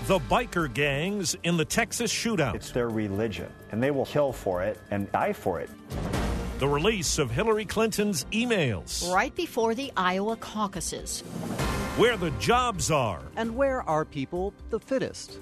The biker gangs in the Texas shootout. It's their religion, and they will kill for it and die for it. The release of Hillary Clinton's emails. Right before the Iowa caucuses. Where the jobs are. And where are people the fittest?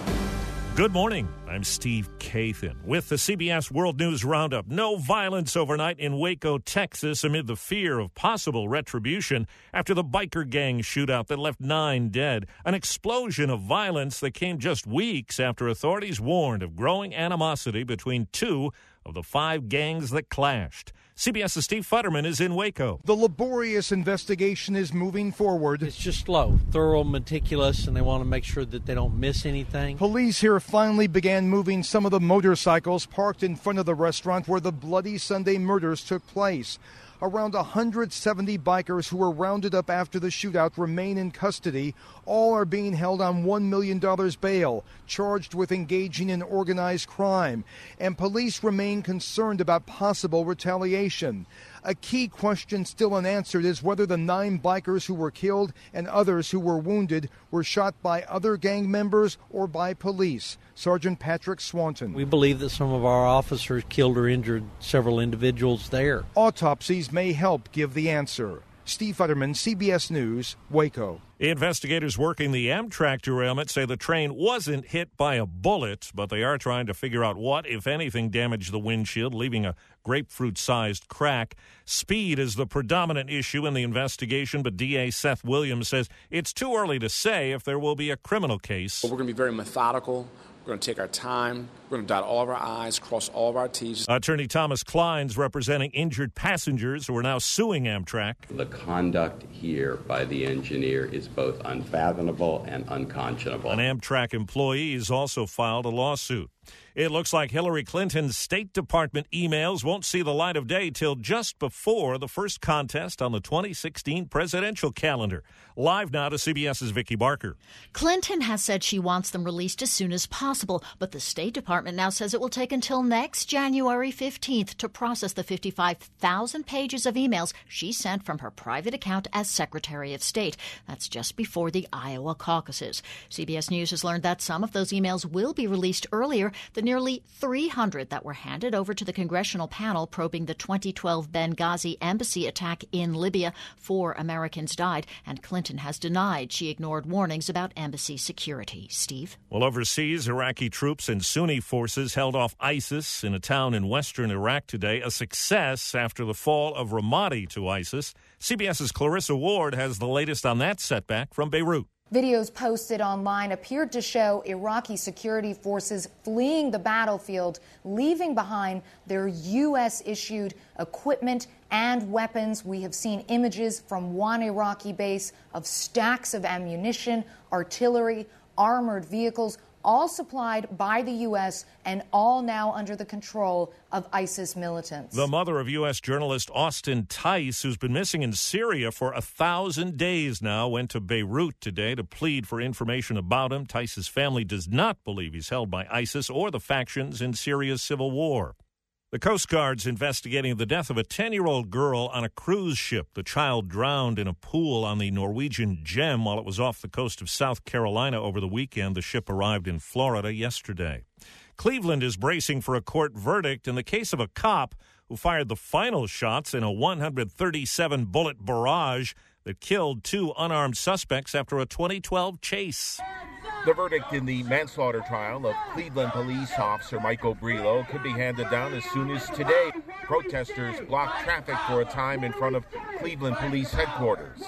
Good morning. I'm Steve Kathan with the CBS World News Roundup. No violence overnight in Waco, Texas, amid the fear of possible retribution after the biker gang shootout that left 9 dead. An explosion of violence that came just weeks after authorities warned of growing animosity between 2 of the 5 gangs that clashed. CBS's Steve Futterman is in Waco. The laborious investigation is moving forward. It's just slow, thorough, meticulous, and they want to make sure that they don't miss anything. Police here finally began moving some of the motorcycles parked in front of the restaurant where the Bloody Sunday murders took place. Around 170 bikers who were rounded up after the shootout remain in custody. All are being held on $1 million bail, charged with engaging in organized crime. And police remain concerned about possible retaliation. A key question still unanswered is whether the 9 bikers who were killed and others who were wounded were shot by other gang members or by police. Sergeant Patrick Swanton. We believe that some of our officers killed or injured several individuals there. Autopsies may help give the answer. Steve Futterman, CBS News, Waco. Investigators working the Amtrak derailment say the train wasn't hit by a bullet, but they are trying to figure out what, if anything, damaged the windshield, leaving a grapefruit-sized crack. Speed is the predominant issue in the investigation, but DA Seth Williams says it's too early to say if there will be a criminal case. We're going to be very methodical. We're going to take our time. We're going to dot all of our I's, cross all of our T's. Attorney Thomas Klein's representing injured passengers who are now suing Amtrak. The conduct here by the engineer is both unfathomable and unconscionable. An Amtrak employee has also filed a lawsuit. It looks like Hillary Clinton's State Department emails won't see the light of day till just before the first contest on the 2016 presidential calendar. Live now to CBS's Vicki Barker. Clinton has said she wants them released as soon as possible, but the State Department now says it will take until next January 15th to process the 55,000 pages of emails she sent from her private account as Secretary of State. That's just before the Iowa caucuses. CBS News has learned that some of those emails will be released earlier. The nearly 300 that were handed over to the congressional panel probing the 2012 Benghazi embassy attack in Libya. 4 Americans died, and Clinton has denied she ignored warnings about embassy security. Steve? Well, overseas, Iraqi troops and Sunni forces held off ISIS in a town in western Iraq today, a success after the fall of Ramadi to ISIS. CBS's Clarissa Ward has the latest on that setback from Beirut. Videos posted online appeared to show Iraqi security forces fleeing the battlefield, leaving behind their U.S.-issued equipment and weapons. We have seen images from one Iraqi base of stacks of ammunition, artillery, armored vehicles, all supplied by the U.S. and all now under the control of ISIS militants. The mother of U.S. journalist Austin Tice, who's been missing in Syria for 1,000 days now, went to Beirut today to plead for information about him. Tice's family does not believe he's held by ISIS or the factions in Syria's civil war. The Coast Guard's investigating the death of a 10-year-old girl on a cruise ship. The child drowned in a pool on the Norwegian Gem while it was off the coast of South Carolina over the weekend. The ship arrived in Florida yesterday. Cleveland is bracing for a court verdict in the case of a cop who fired the final shots in a 137-bullet barrage that killed 2 unarmed suspects after a 2012 chase. The verdict in the manslaughter trial of Cleveland police officer Michael Brillo could be handed down as soon as today. Protesters blocked traffic for a time in front of Cleveland police headquarters.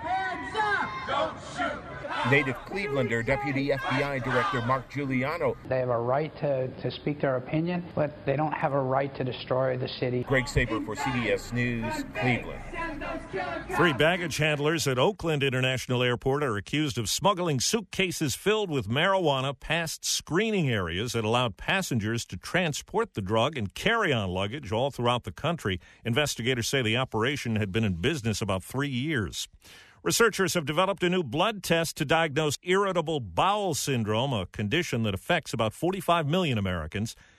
Don't shoot. Native Clevelander Deputy FBI Director Mark Giuliano. They have a right to speak their opinion, but they don't have a right to destroy the city. Greg Saber for CBS News, Cleveland. 3 baggage handlers at Oakland International Airport are accused of smuggling suitcases filled with marijuana past screening areas that allowed passengers to transport the drug and carry-on luggage all throughout the country. Investigators say the operation had been in business about 3 years. Researchers have developed a new blood test to diagnose irritable bowel syndrome, a condition that affects about 45 million Americans.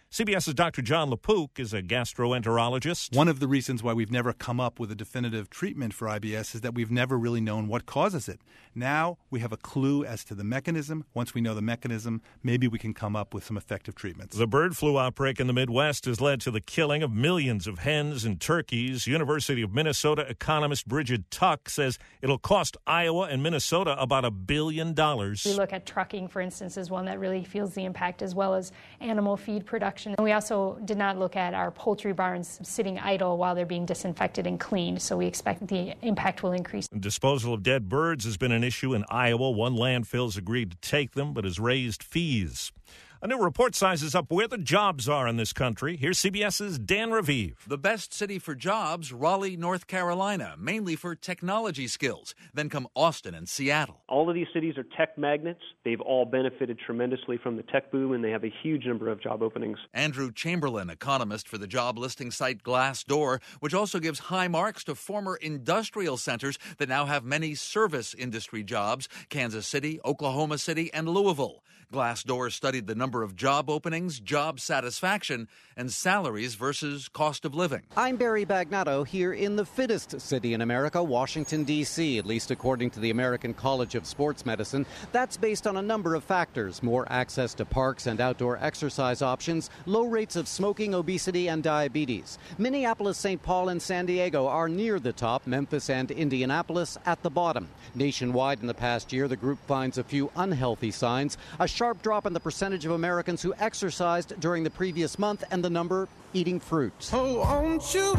CBS's Dr. John LaPook is a gastroenterologist. One of the reasons why we've never come up with a definitive treatment for IBS is that we've never really known what causes it. Now we have a clue as to the mechanism. Once we know the mechanism, maybe we can come up with some effective treatments. The bird flu outbreak in the Midwest has led to the killing of millions of hens and turkeys. University of Minnesota economist Bridget Tuck says it'll cost Iowa and Minnesota about $1 billion. We look at trucking, for instance, as one that really feels the impact, as well as animal feed production. And we also did not look at our poultry barns sitting idle while they're being disinfected and cleaned, so we expect the impact will increase. Disposal of dead birds has been an issue in Iowa. One landfill has agreed to take them, but has raised fees. A new report sizes up where the jobs are in this country. Here's CBS's Dan Raviv. The best city for jobs, Raleigh, North Carolina, mainly for technology skills. Then come Austin and Seattle. All of these cities are tech magnets. They've all benefited tremendously from the tech boom, and they have a huge number of job openings. Andrew Chamberlain, economist for the job listing site Glassdoor, which also gives high marks to former industrial centers that now have many service industry jobs, Kansas City, Oklahoma City, and Louisville. Glassdoor studied the number of job openings, job satisfaction, and salaries versus cost of living. I'm Barry Bagnato here in the fittest city in America, Washington, D.C., at least according to the American College of Sports Medicine. That's based on a number of factors: more access to parks and outdoor exercise options, low rates of smoking, obesity, and diabetes. Minneapolis, St. Paul, and San Diego are near the top, Memphis and Indianapolis at the bottom. Nationwide in the past year, the group finds a few unhealthy signs: a sharp drop in the percentage of Americans who exercised during the previous month, and the number eating fruit. Oh, won't you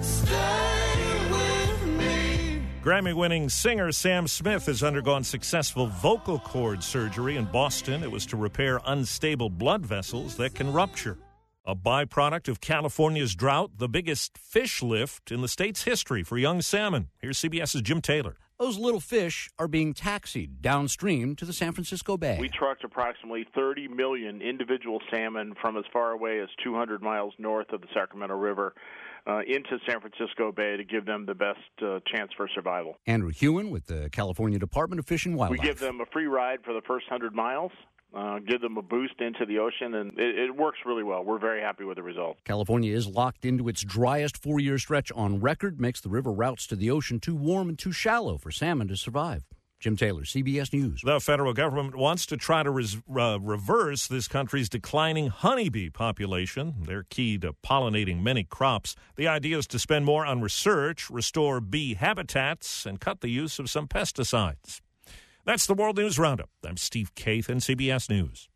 stay with me? Grammy-winning singer Sam Smith has undergone successful vocal cord surgery in Boston. It was to repair unstable blood vessels that can rupture. A byproduct of California's drought, the biggest fish lift in the state's history for young salmon. Here's CBS's Jim Taylor. Those little fish are being taxied downstream to the San Francisco Bay. We trucked approximately 30 million individual salmon from as far away as 200 miles north of the Sacramento River into San Francisco Bay to give them the best chance for survival. Andrew Hewen with the California Department of Fish and Wildlife. We give them a free ride for the first 100 miles. Give them a boost into the ocean, and it works really well. We're very happy with the results. California is locked into its driest four-year stretch on record, makes the river routes to the ocean too warm and too shallow for salmon to survive. Jim Taylor, CBS News. The federal government wants to try to reverse this country's declining honeybee population. They're key to pollinating many crops. The idea is to spend more on research, restore bee habitats, and cut the use of some pesticides. That's the World News Roundup. I'm Steve Kaith in CBS News.